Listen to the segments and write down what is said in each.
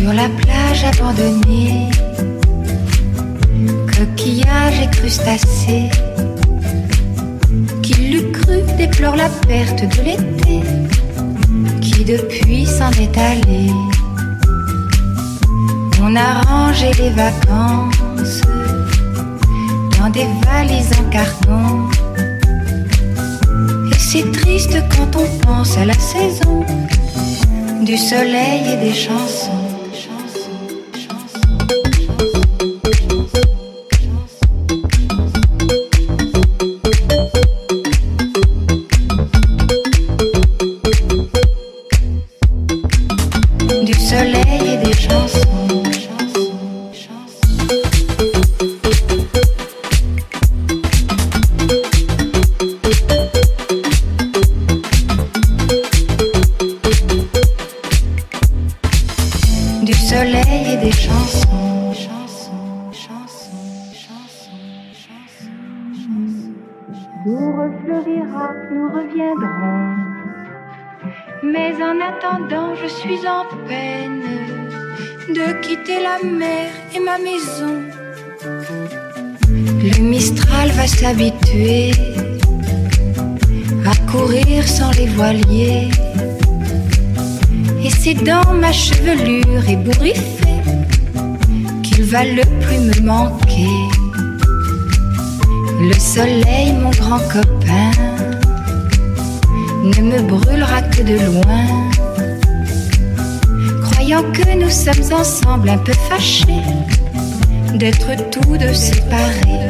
Sur la plage abandonnée, coquillages et crustacés, qui l'eût cru déplore la perte de l'été, qui depuis s'en est allé. On a rangé les vacances dans des valises en carton, et c'est triste quand on pense à la saison du soleil et des chansons. Du soleil et des chansons. Tout refleurira, nous reviendrons. Mais en attendant, je suis en peine de quitter la mer et ma maison. Le Mistral va s'habituer à courir sans les voiliers, et c'est dans ma chevelure ébouriffée qu'il va le plus me manquer. Le soleil, mon grand copain, ne me brûlera que de loin, croyant que nous sommes ensemble un peu fâchés d'être tous deux séparés.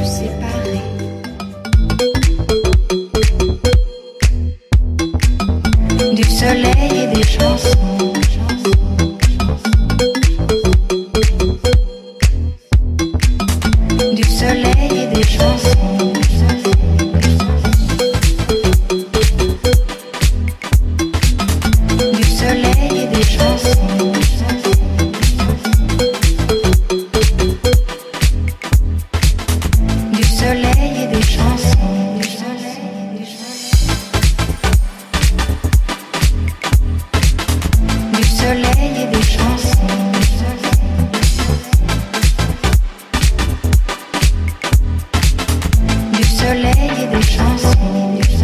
Du soleil et des chansons. Du soleil et des chansons. Du soleil et des chansons. Du soleil et des chansons. Du soleil et des chansons. Du soleil et des chansons.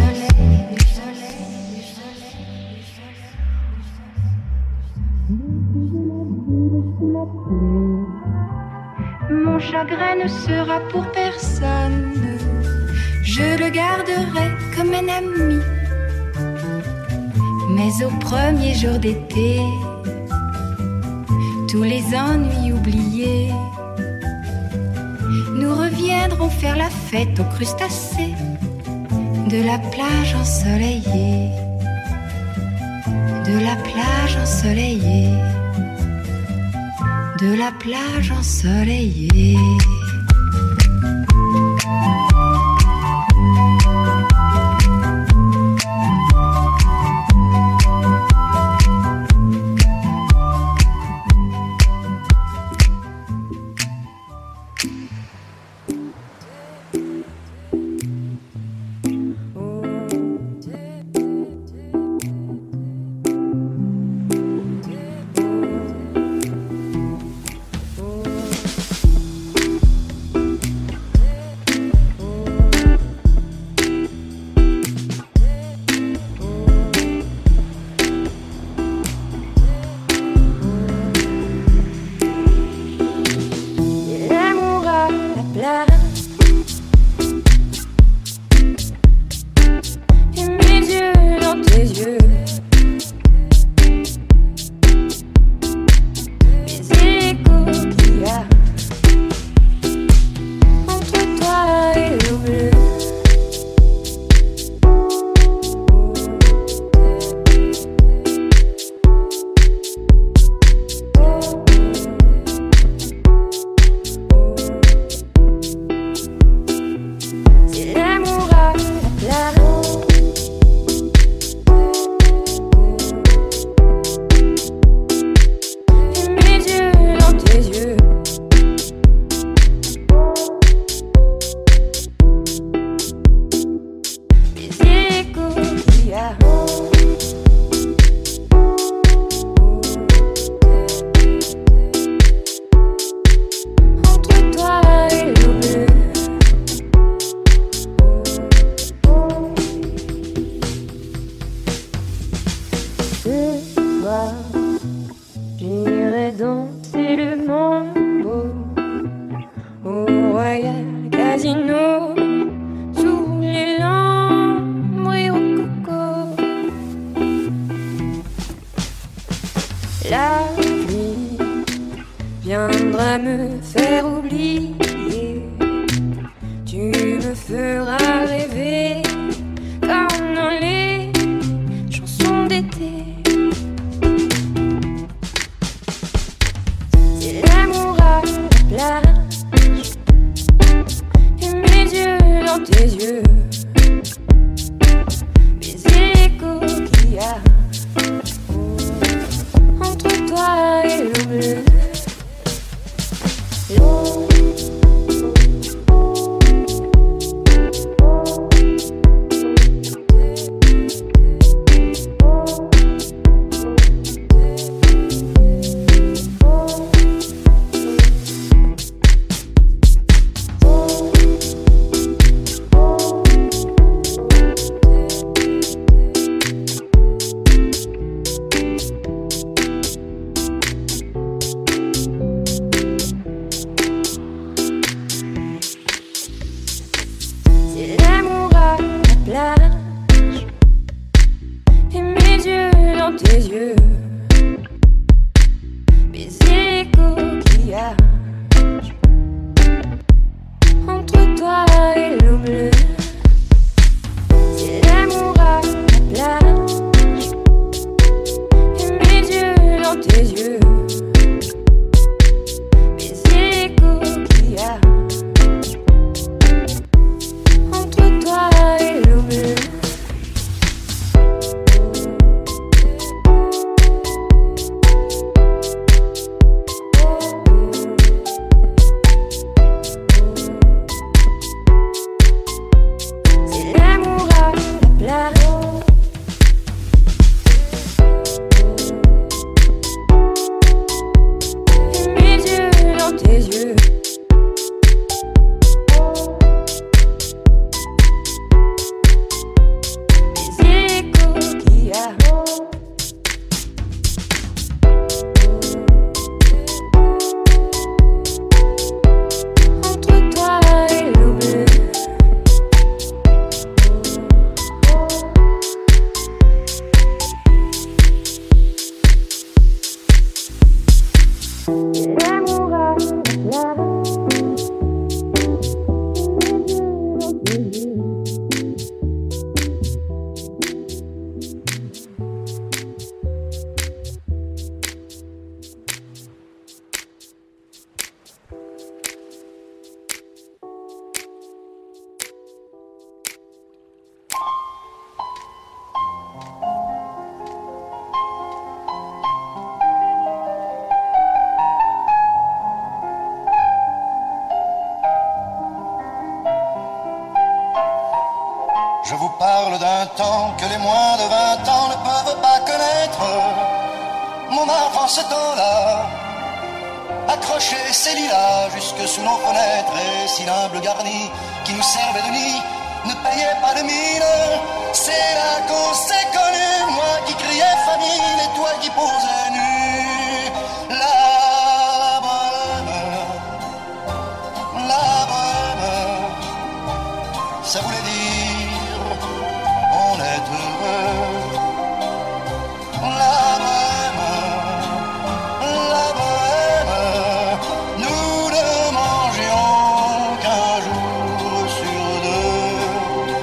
Mon chagrin ne sera pour personne, je le garderai comme un ami. Mais au premier jour d'été, tous les ennuis oubliés, nous reviendrons faire la fête aux crustacés de la plage ensoleillée, de la plage ensoleillée, de la plage ensoleillée. soir, j'irai danser le mambo au Royal Casino, sous les lampes et au coco. La nuit viendra me faire oublier, tu me feras rêver comme dans les chansons d'été. C'est l'amour à la plage et mes yeux dans tes yeux, baiser les coquillages entre toi et l'eau bleue. Je vous parle d'un temps que les moins de 20 ans ne peuvent pas connaître. Mon enfance ce temps-là, accroché ses lilas jusque sous nos fenêtres, et si l'humble garni qui nous servait de nid ne payait pas de mine, c'est là qu'on s'est connus, moi qui criais famine et toi qui posais nu. La bohème, ça voulait dire on est heureux. La bohème, nous ne mangions qu'un jour sur deux.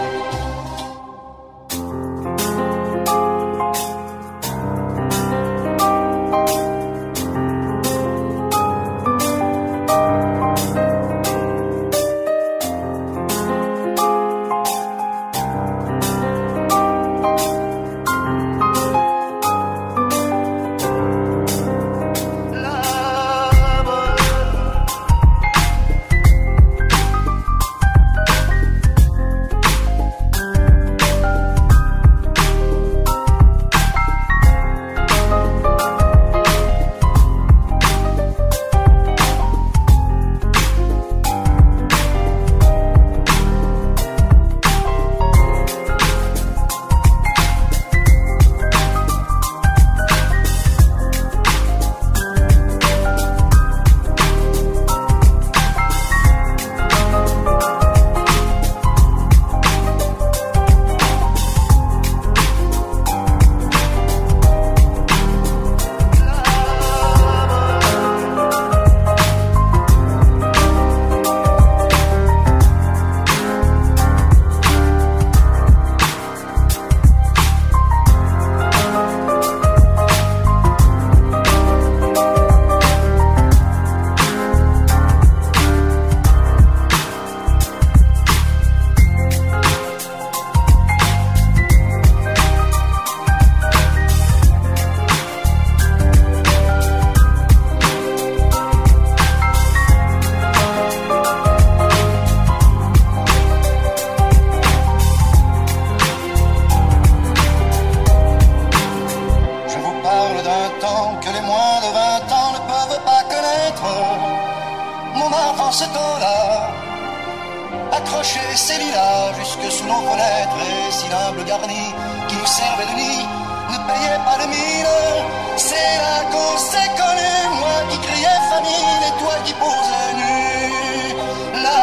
d'un temps que les moins de 20 ans ne peuvent pas connaître. Mon enfance ce temps-là, accroché ses lilas jusque sous nos fenêtres, et si l'humble garni qui nous servait de nid ne payait pas de mine. C'est là qu'on s'est connu, moi qui criais famine et toi qui posais nu. Là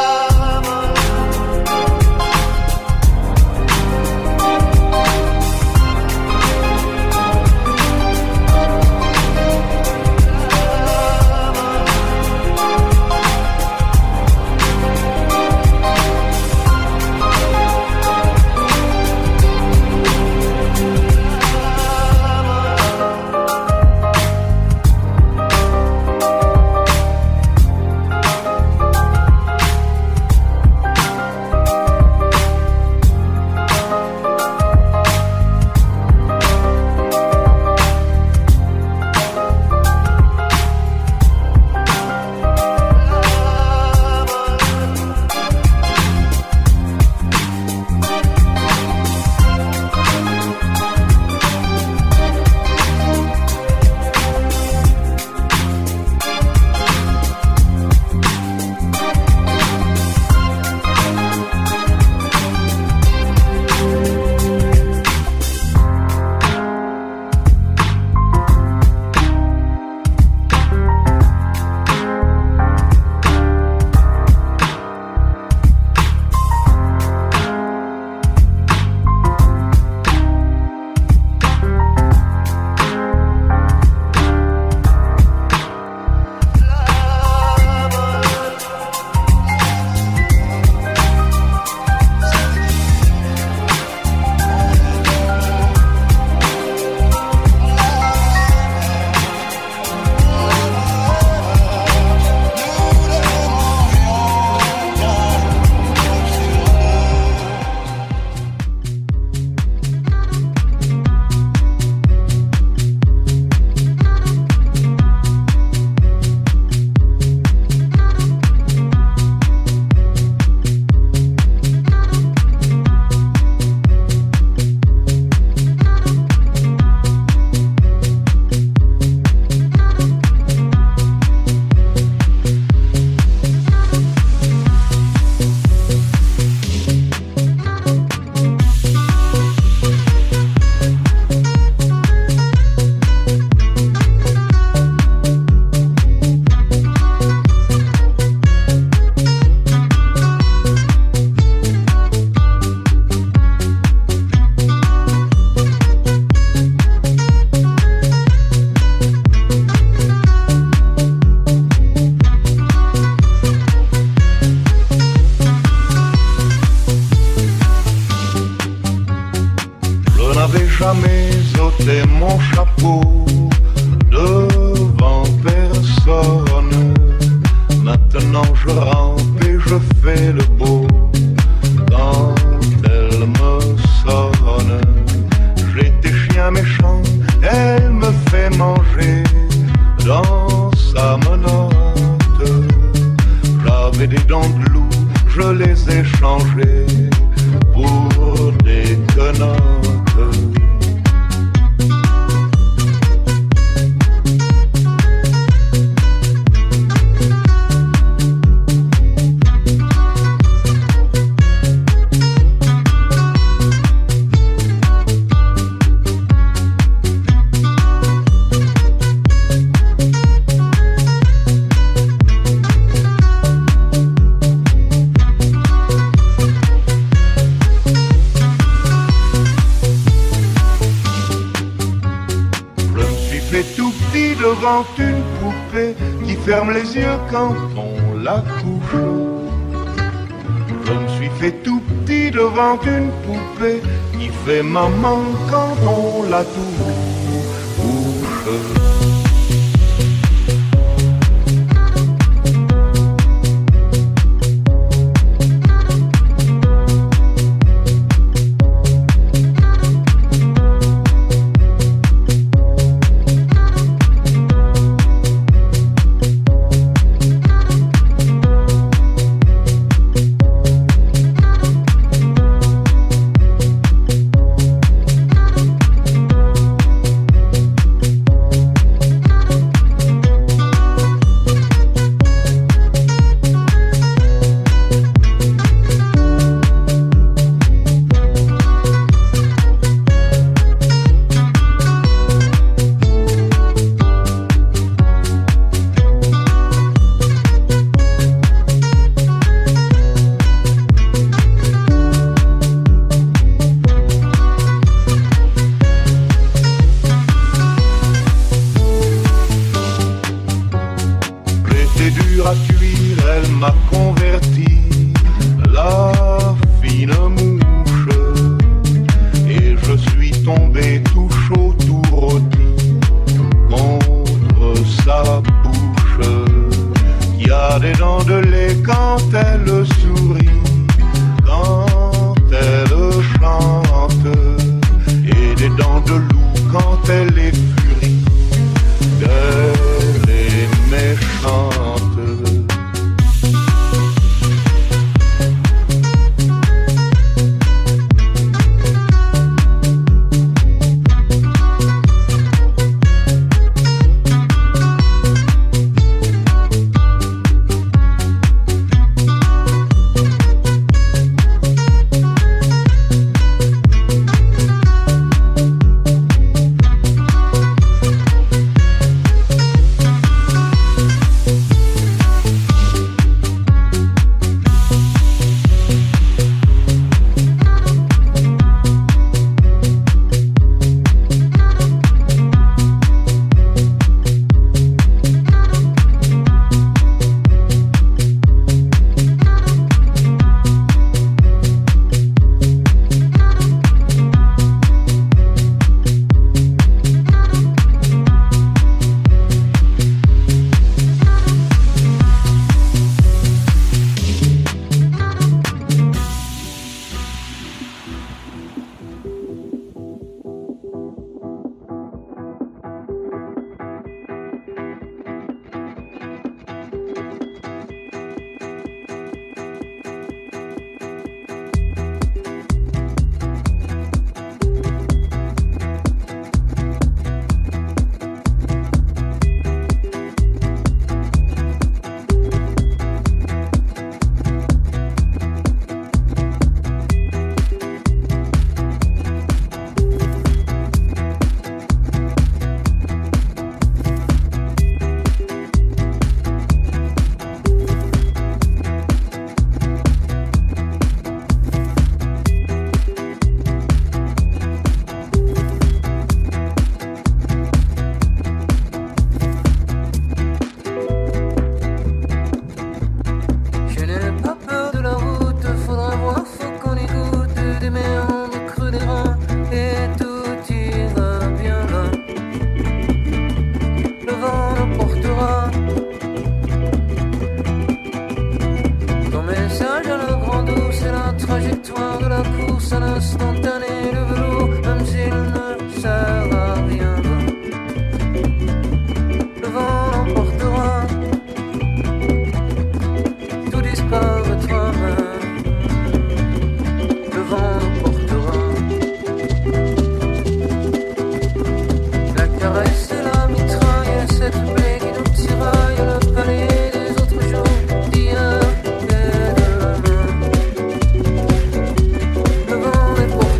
jamais ôté mon chapeau devant personne. Maintenant je rampe et je fais le beau quand elle me sonne. J'étais chien méchant, elle me fait manger dans sa menotte. J'avais des dents de loup, je les ai changées pour des quenottes. Devant une poupée qui ferme les yeux quand on la couche. Je me suis fait tout petit devant une poupée qui fait maman quand on la touche. course à l'instantané, le velours, même s'il ne sert à rien. Le vent l'emportera, tout disparaîtra même. Le vent l'emportera. La caresse et la mitraille, et cette plaie qui nous tiraille le palais des autres jours d'hier et de demain. Le vent est pour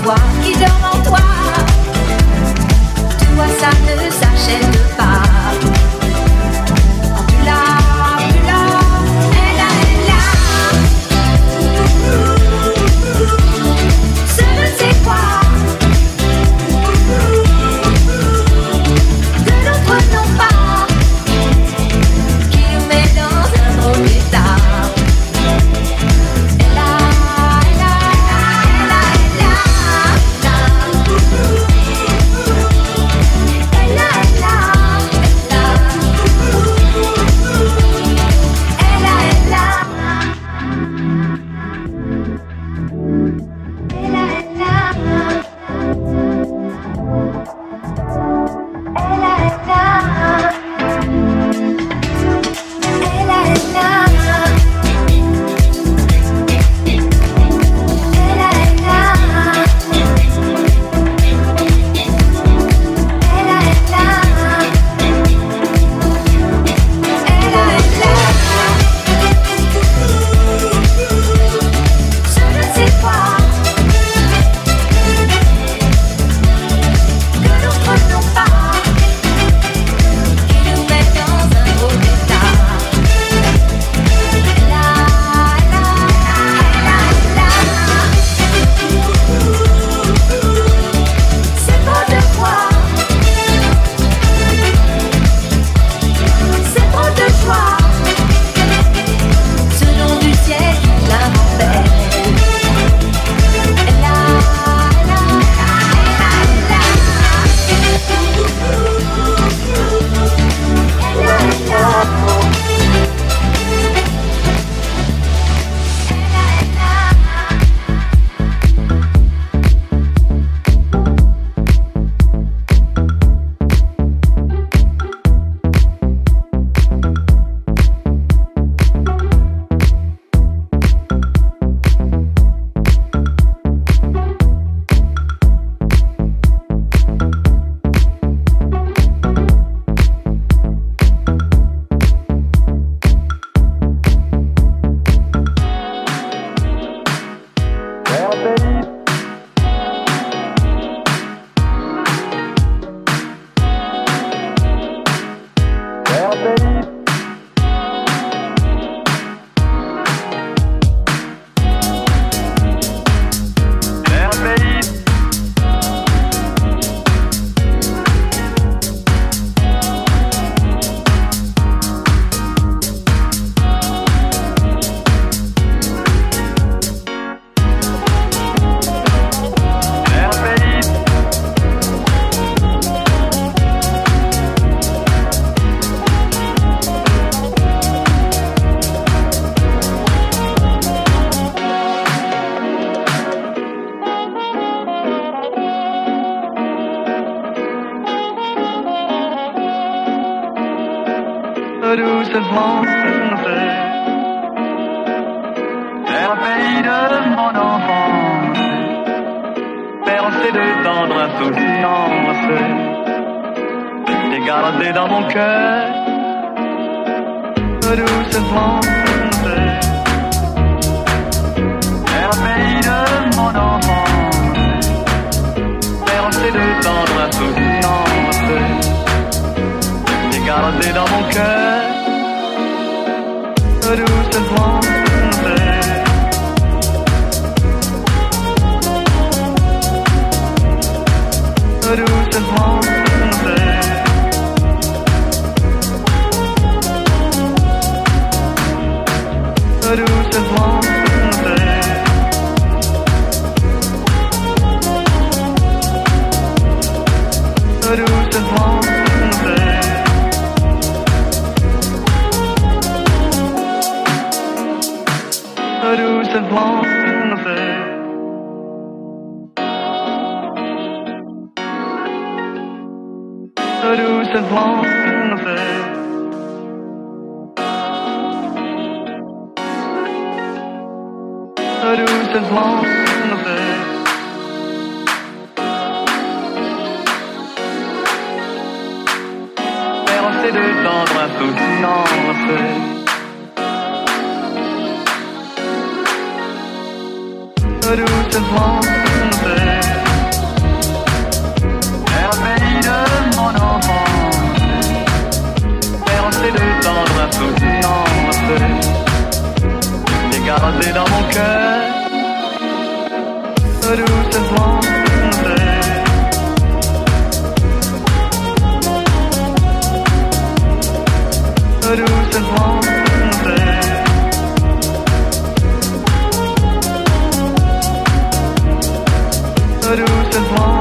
voix qui dort en toi. Toi, ça ne s'achète pas. Quand tu l'as, elle est là. Ce ne sais quoi que d'autres n'ont pas, qui nous met dans un drôle d'état. Douce France, terre pays de mon enfance, percé de tendre insouciance, t'es gardé dans mon cœur. Douce France, terre pays de mon enfance, percé de tendre insouciance, gardé dans mon cœur, douce France. Douce France. Douce France. Douce France. Douce France, douce France, douce France, percé de tendre insouciance. Douce France. gardé dans mon cœur. Doucement, doucement, doucement,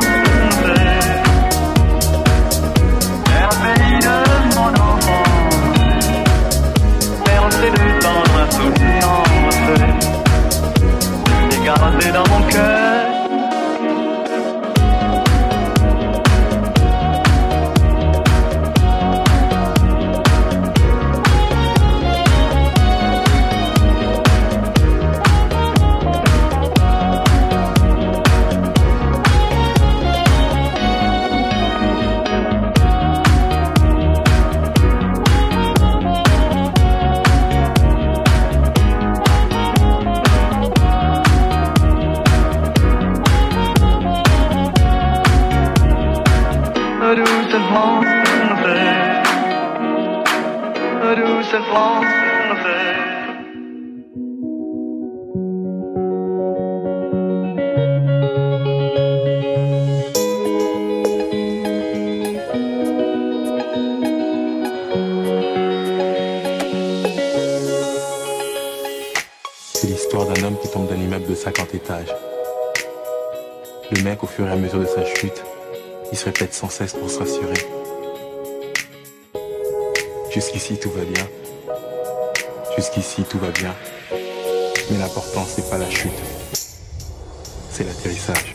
vers le pays de mon enfance, vers ces deux tendres insouciances, et gardé dans mon cœur. Doucement, c'est l'histoire d'un homme qui tombe d'un immeuble de 50 étages. Le mec, au fur et à mesure de sa chute, il se répète sans cesse pour se rassurer. Jusqu'ici tout va bien. Jusqu'ici tout va bien. Mais l'important c'est pas la chute, c'est l'atterrissage.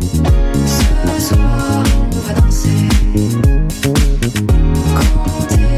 compter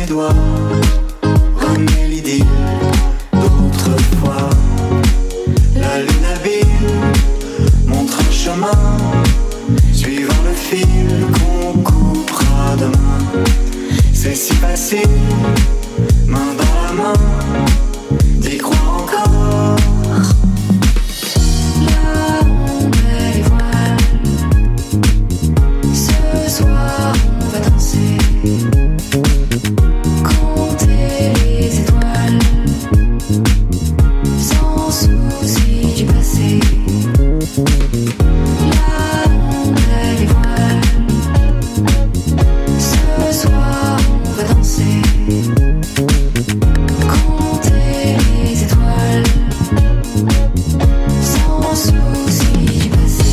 mes doigts remuer l'idée d'autrefois. La lune habile montre un chemin, suivant le fil qu'on coupera demain. C'est si facile, main dans la main, d'y croire encore. Là, on met les voiles. Ce soir, on va danser, compter les étoiles, sans souci du passé. Là, on met les voiles. Ce soir, on va danser, compter les étoiles, sans souci du passé.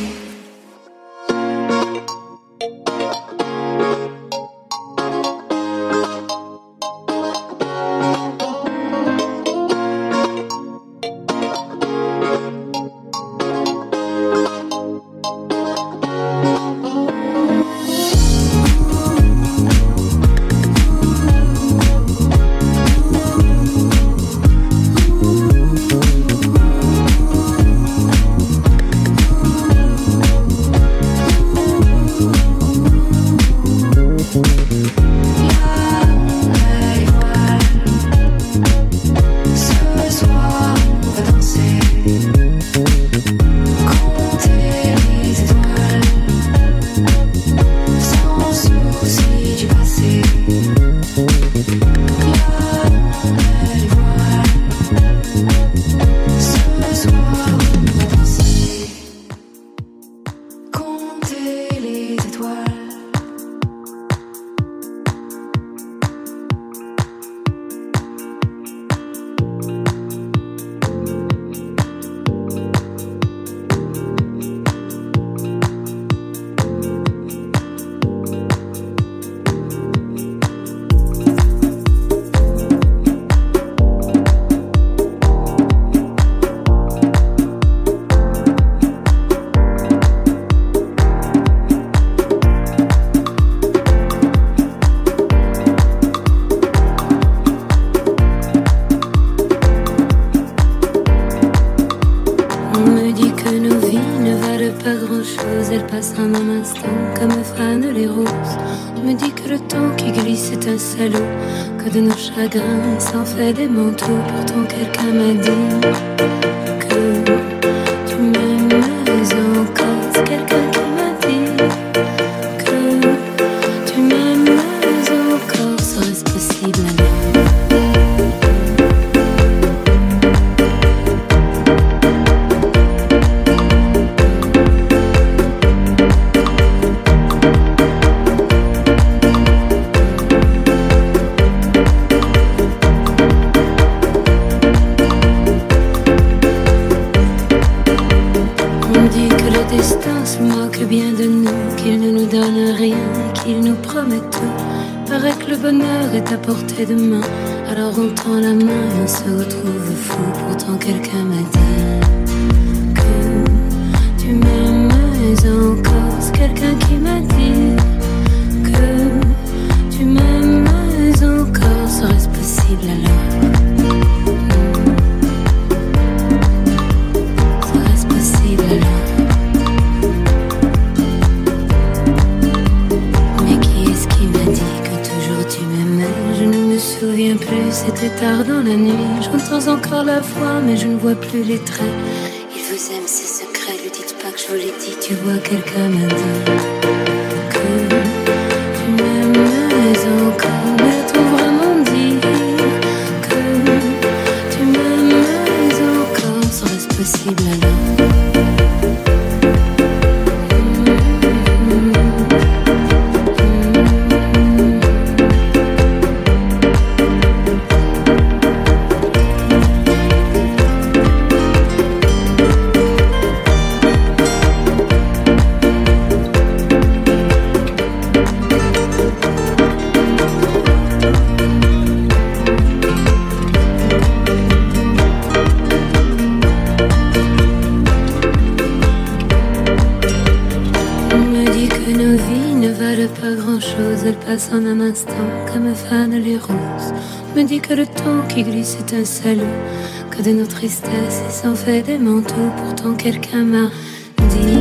Que de nos chagrins s'en fait des manteaux. Pourtant quelqu'un m'a dit que tu m'aimes encore. C'est quelqu'un qui m'a dit que tu m'aimes encore. Serait-ce possible alors? Bien de nous, qu'il ne nous donne rien, qu'il nous promet tout. Paraît que le bonheur est à portée de main. Alors on tend la main et on se retrouve fou. Pourtant quelqu'un m'a dit que tu m'aimes encore. C'est quelqu'un qui m'a dit que tu m'aimes encore. Serait-ce possible alors? Serait-ce possible alors? Je ne me souviens plus, c'était tard dans la nuit. J'entends encore la voix, mais je ne vois plus les traits. Il vous aime, c'est secret, lui dites pas que je vous l'ai dit. Tu vois, quelqu'un m'a dit que tu m'aimes encore. Mais a-t-on vraiment dit que tu m'aimes encore? Serait-ce possible alors? passe en un instant comme fanent les roses. On me dit que le temps qui glisse est un salaud, que de nos tristesses il s'en fait des manteaux. Pourtant quelqu'un m'a dit